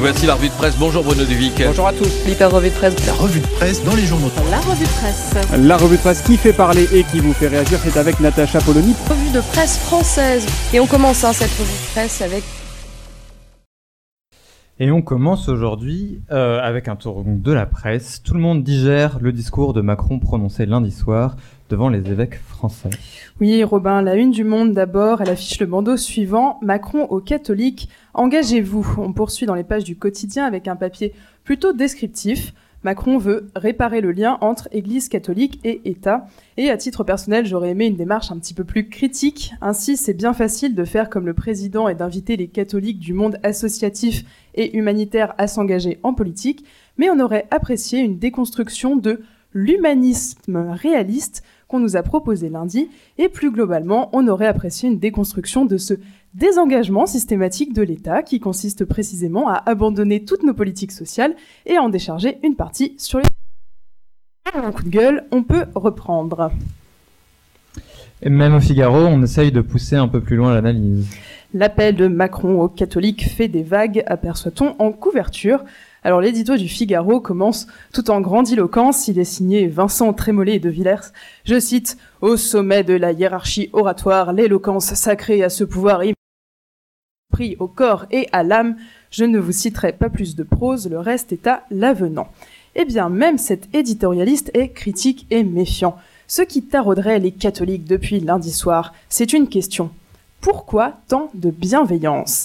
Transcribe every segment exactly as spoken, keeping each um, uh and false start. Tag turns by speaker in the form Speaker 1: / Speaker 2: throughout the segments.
Speaker 1: Voici la revue de presse. Bonjour Bruno Duvic.
Speaker 2: Bonjour à tous.
Speaker 3: L'hyper revue de presse.
Speaker 4: La revue de presse dans les journaux.
Speaker 5: La revue de presse.
Speaker 2: La revue de presse qui fait parler et qui vous fait réagir, c'est avec Natacha Polony.
Speaker 3: Revue de presse française. Et on commence hein, cette revue de presse avec...
Speaker 6: Et on commence aujourd'hui euh, avec un tour de la presse. Tout le monde digère le discours de Macron prononcé lundi soir devant les évêques français.
Speaker 7: Oui, Robin, la une du Monde d'abord, elle affiche le bandeau suivant. Macron aux catholiques, engagez-vous. On poursuit dans les pages du quotidien avec un papier plutôt descriptif. Macron veut réparer le lien entre Église catholique et État. Et à titre personnel, j'aurais aimé une démarche un petit peu plus critique. Ainsi, c'est bien facile de faire comme le président et d'inviter les catholiques du monde associatif et humanitaire à s'engager en politique. Mais on aurait apprécié une déconstruction de l'humanisme réaliste qu'on nous a proposé lundi. Et plus globalement, on aurait apprécié une déconstruction de ce désengagement systématique de l'État qui consiste précisément à abandonner toutes nos politiques sociales et à en décharger une partie sur les... Un coup de gueule, on peut reprendre.
Speaker 6: Et même au Figaro, on essaye de pousser un peu plus loin l'analyse.
Speaker 7: L'appel de Macron aux catholiques fait des vagues, aperçoit-on en couverture. Alors l'édito du Figaro commence tout en grandiloquence, il est signé Vincent Trémollet de Villers. Je cite, « Au sommet de la hiérarchie oratoire, l'éloquence sacrée à ce pouvoir pris au corps et à l'âme. Je ne vous citerai pas plus de prose, le reste est à l'avenant. » Eh bien, même cet éditorialiste est critique et méfiant. Ce qui tarauderait les catholiques depuis lundi soir, c'est une question. Pourquoi tant de bienveillance ?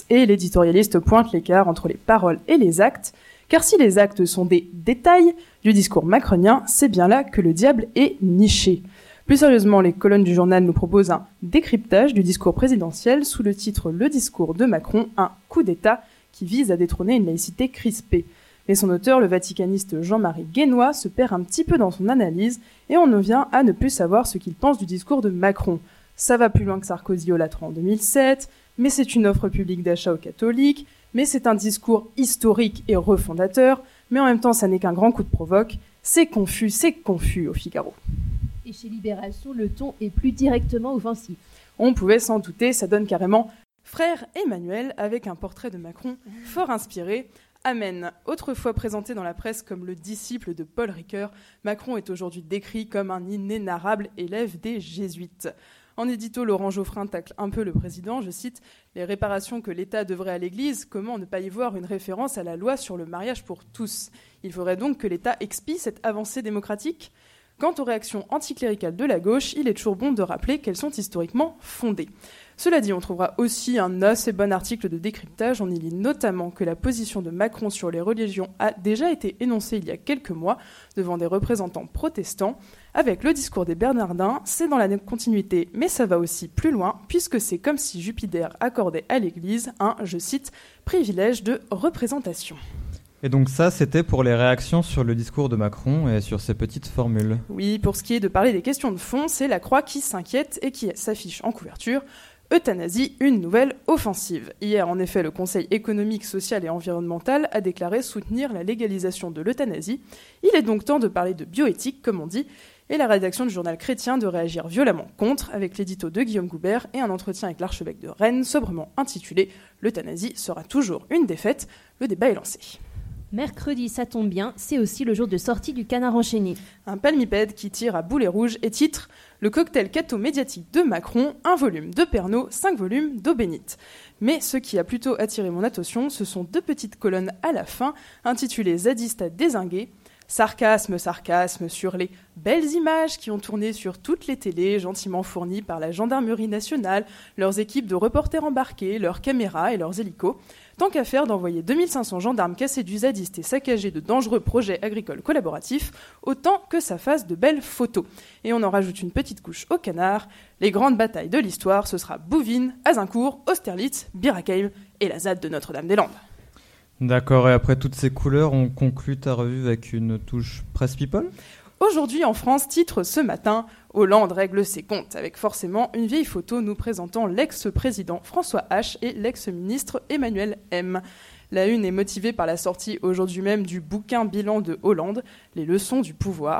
Speaker 7: Et l'éditorialiste pointe l'écart entre les paroles et les actes, car si les actes sont des détails du discours macronien, c'est bien là que le diable est niché. Plus sérieusement, les colonnes du journal nous proposent un décryptage du discours présidentiel sous le titre « Le discours de Macron, un coup d'État qui vise à détrôner une laïcité crispée ». Mais son auteur, le vaticaniste Jean-Marie Guénois, se perd un petit peu dans son analyse et on en vient à ne plus savoir ce qu'il pense du discours de Macron. Ça va plus loin que Sarkozy au Latran en deux mille sept, mais c'est une offre publique d'achat aux catholiques, mais c'est un discours historique et refondateur, mais en même temps ça n'est qu'un grand coup de provoque. C'est confus, c'est confus au Figaro.
Speaker 5: Et chez Libération, le ton est plus directement offensif.
Speaker 7: On pouvait s'en douter, ça donne carrément Frère Emmanuel avec un portrait de Macron fort inspiré. Amen. Autrefois présenté dans la presse comme le disciple de Paul Ricoeur, Macron est aujourd'hui décrit comme un inénarrable élève des jésuites. En édito, Laurent Geoffrin tacle un peu le président, je cite « Les réparations que l'État devrait à l'Église, comment ne pas y voir une référence à la loi sur le mariage pour tous ? Il faudrait donc que l'État expie cette avancée démocratique ? Quant aux réactions anticléricales de la gauche, il est toujours bon de rappeler qu'elles sont historiquement fondées. Cela dit, on trouvera aussi un assez bon article de décryptage. On y lit notamment que la position de Macron sur les religions a déjà été énoncée il y a quelques mois devant des représentants protestants. Avec le discours des Bernardins, c'est dans la continuité, mais ça va aussi plus loin, puisque c'est comme si Jupiter accordait à l'Église un, je cite, privilège de représentation.
Speaker 6: Et donc ça, c'était pour les réactions sur le discours de Macron et sur ses petites formules.
Speaker 7: Oui, pour ce qui est de parler des questions de fond, c'est la Croix qui s'inquiète et qui s'affiche en couverture. Euthanasie, une nouvelle offensive. Hier, en effet, le Conseil économique, social et environnemental a déclaré soutenir la légalisation de l'euthanasie. Il est donc temps de parler de bioéthique, comme on dit, et la rédaction du journal chrétien de réagir violemment contre, avec l'édito de Guillaume Goubert et un entretien avec l'archevêque de Rennes, sobrement intitulé « L'euthanasie sera toujours une défaite ». Le débat est lancé.
Speaker 5: Mercredi, ça tombe bien, c'est aussi le jour de sortie du Canard enchaîné.
Speaker 7: Un palmipède qui tire à boulet rouge et titre « Le cocktail catho-médiatique de Macron, un volume de Pernod, cinq volumes d'eau bénite ». Mais ce qui a plutôt attiré mon attention, ce sont deux petites colonnes à la fin, intitulées « Zadistes à dézinguer ». Sarcasme, sarcasme sur les belles images qui ont tourné sur toutes les télés, gentiment fournies par la gendarmerie nationale, leurs équipes de reporters embarqués, leurs caméras et leurs hélicos. Tant qu'à faire d'envoyer deux mille cinq cents gendarmes cassés du zadiste et saccagés de dangereux projets agricoles collaboratifs, autant que ça fasse de belles photos. Et on en rajoute une petite couche au canard. Les grandes batailles de l'histoire, ce sera Bouvines, Azincourt, Austerlitz, Bir Hakeim et la Z A D de Notre-Dame-des-Landes.
Speaker 6: D'accord, et après toutes ces couleurs, on conclut ta revue avec une touche Presse People ?
Speaker 7: Aujourd'hui en France, titre ce matin, Hollande règle ses comptes, avec forcément une vieille photo nous présentant l'ex-président François H et l'ex-ministre Emmanuel M. La une est motivée par la sortie aujourd'hui même du bouquin bilan de Hollande, Les leçons du pouvoir.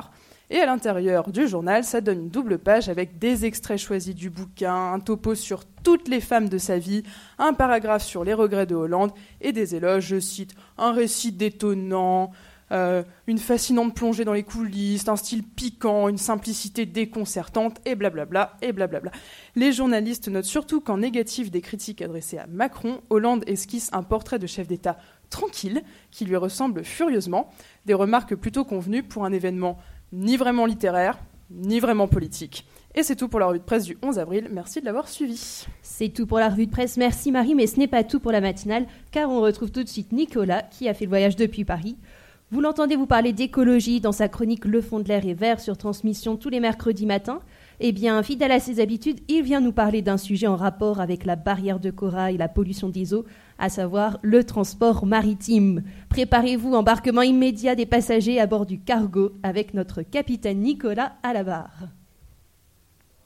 Speaker 7: Et à l'intérieur du journal, ça donne une double page avec des extraits choisis du bouquin, un topo sur toutes les femmes de sa vie, un paragraphe sur les regrets de Hollande et des éloges, je cite, un récit détonnant, euh, une fascinante plongée dans les coulisses, un style piquant, une simplicité déconcertante, et blablabla, et blablabla. Les journalistes notent surtout qu'en négatif des critiques adressées à Macron, Hollande esquisse un portrait de chef d'État tranquille, qui lui ressemble furieusement, des remarques plutôt convenues pour un événement ni vraiment littéraire, ni vraiment politique. Et c'est tout pour la revue de presse du onze avril. Merci de l'avoir suivi.
Speaker 5: C'est tout pour la revue de presse. Merci Marie, mais ce n'est pas tout pour la matinale, car on retrouve tout de suite Nicolas, qui a fait le voyage depuis Paris. Vous l'entendez vous parler d'écologie dans sa chronique Le fond de l'air est vert sur transmission tous les mercredis matins. Eh bien, fidèle à ses habitudes, il vient nous parler d'un sujet en rapport avec la barrière de corail et la pollution des eaux, à savoir le transport maritime. Préparez-vous, embarquement immédiat des passagers à bord du cargo avec notre capitaine Nicolas à la barre.